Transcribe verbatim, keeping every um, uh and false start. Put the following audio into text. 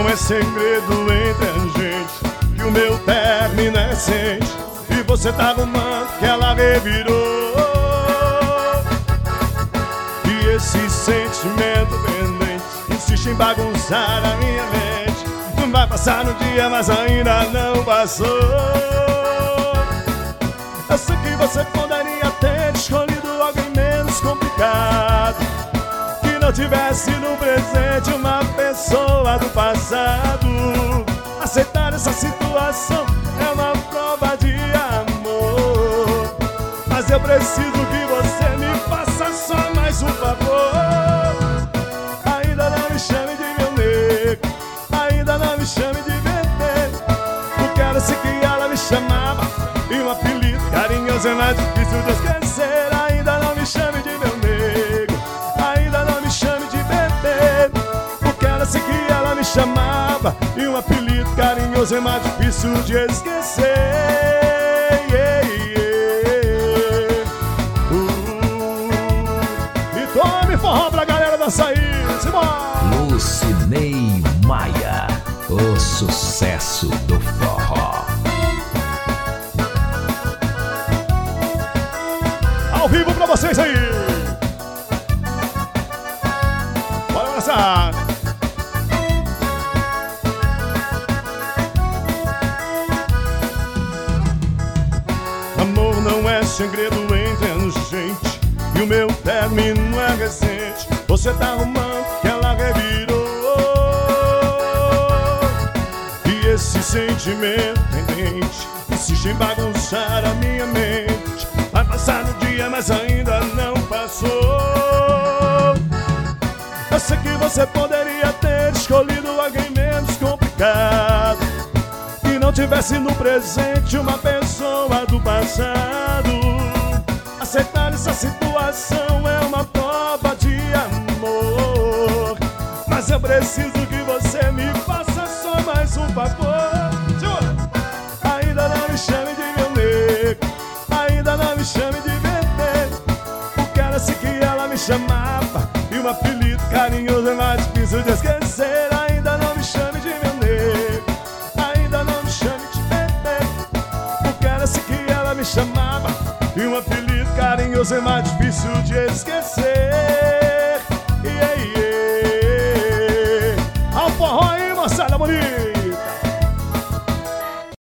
não é segredo entre a gente que o meu término é recente e você tá arrumando que ela revirou. E esse sentimento pendente insiste em bagunçar a minha mente. Não vai passar no dia, mas ainda não passou. Eu sei que você poderia ter escolhido alguém menos complicado, que não tivesse no presente uma pessoa do passado. Aceitar essa situação é uma prova de amor, mas eu preciso que você me faça só mais um favor. Ainda não me chame de meu nego, ainda não me chame de vermelho, porque era assim que ela me chamava, e um apelido carinhoso é mais difícil de esquecer. Ainda não me chame de meu nego, ainda não me chame de bebê, porque era assim que ela me chamava, e um apelido carinhoso é mais difícil de esquecer. Yeah, yeah. Uh. E tome forró pra galera dançar aí, simbora! Lucinei Maia, o sucesso do forró. Ao vivo pra vocês aí. Bora dançar. Amor não é segredo entre a gente e o meu término é recente. Você tá arrumando que ela revirou. E esse sentimento pendente insiste em bagunçar a minha mente. Vai passar no dia, mas ainda não passou. Eu sei que você poderia ter escolhido alguém menos complicado, que não tivesse no presente uma pessoa do passado. Aceitar essa situação é uma prova de amor, mas eu preciso que você me faça só mais um favor. Ainda não me chame de meu nego, ainda não me chame de vermelho, porque era assim que ela me chamava, e um apelido carinhoso é mais difícil de esquecer. Ainda não me chame de meu nego, ainda não me chame de bebê, porque era assim que ela me chamava, e um apelido carinhoso é mais difícil de esquecer. Yeah, yeah. Ao forró aí, moçada bonita.